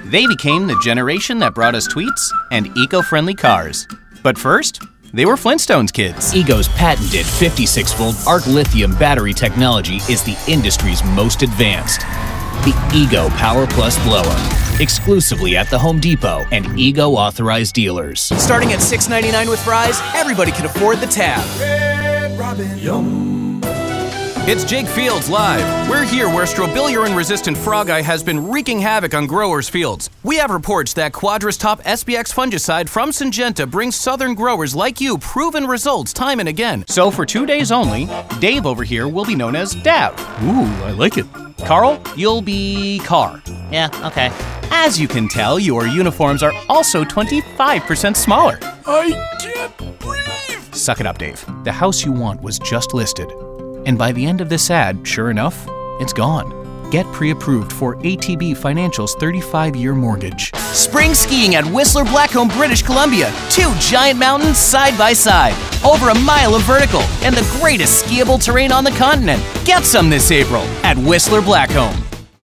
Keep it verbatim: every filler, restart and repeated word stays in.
They became the generation that brought us tweets and eco-friendly cars. But first, they were Flintstones kids. Ego's patented fifty-six volt arc lithium battery technology is the industry's most advanced. The Ego Power Plus Blower, exclusively at the Home Depot and Ego authorized dealers. Starting at six ninety-nine with fries, everybody can afford the tab. Red Robin. Yum. It's Jake Fields Live. We're here where strobilurine-resistant frog eye has been wreaking havoc on growers' fields. We have reports that Quadra's top S B X fungicide from Syngenta brings southern growers like you proven results time and again. So for two days only, Dave over here will be known as Dav. Ooh, I like it. Carl, you'll be Car. Yeah, okay. As you can tell, your uniforms are also twenty-five percent smaller. I can't breathe! Suck it up, Dave. The house you want was just listed. And by the end of this ad, sure enough, it's gone. Get pre-approved for A T B Financial's thirty-five year mortgage. Spring skiing at Whistler Blackcomb, British Columbia. Two giant mountains side by side. Over a mile of vertical and the greatest skiable terrain on the continent. Get some this April at Whistler Blackcomb.